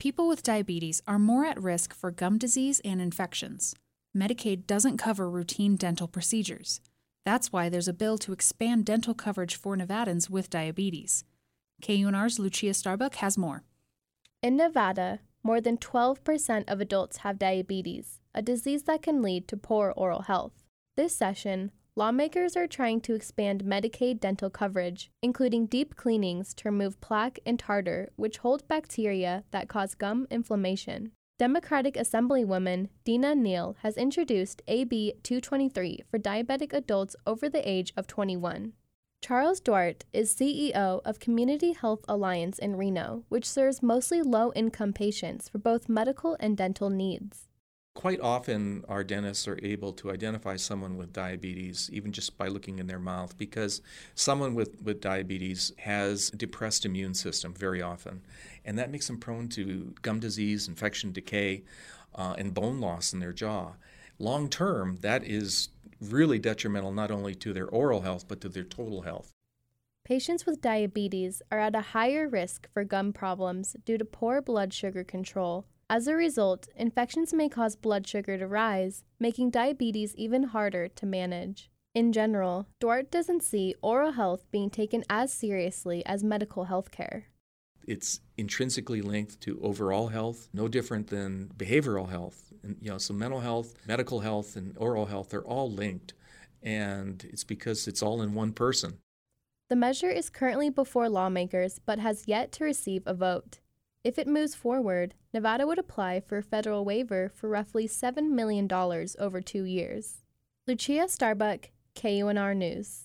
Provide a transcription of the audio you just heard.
People with diabetes are more at risk for gum disease and infections. Medicaid doesn't cover routine dental procedures. That's why there's a bill to expand dental coverage for Nevadans with diabetes. KUNR's Lucia Starbuck has more. In Nevada, more than 12% of adults have diabetes, a disease that can lead to poor oral health. This session, lawmakers are trying to expand Medicaid dental coverage, including deep cleanings to remove plaque and tartar, which hold bacteria that cause gum inflammation. Democratic Assemblywoman Dina Neal has introduced AB 223 for diabetic adults over the age of 21. Charles Duarte is CEO of Community Health Alliance in Reno, which serves mostly low-income patients for both medical and dental needs. Quite often, our dentists are able to identify someone with diabetes even just by looking in their mouth, because someone with diabetes has a depressed immune system very often, and that makes them prone to gum disease, infection, decay, and bone loss in their jaw. Long term, that is really detrimental not only to their oral health but to their total health. Patients with diabetes are at a higher risk for gum problems due to poor blood sugar control. As a result, infections may cause blood sugar to rise, making diabetes even harder to manage. In general, Duarte doesn't see oral health being taken as seriously as medical health care. It's intrinsically linked to overall health, no different than behavioral health. And, so mental health, medical health, and oral health are all linked, and it's because it's all in one person. The measure is currently before lawmakers but has yet to receive a vote. If it moves forward, Nevada would apply for a federal waiver for roughly $7 million over 2 years. Lucia Starbuck, KUNR News.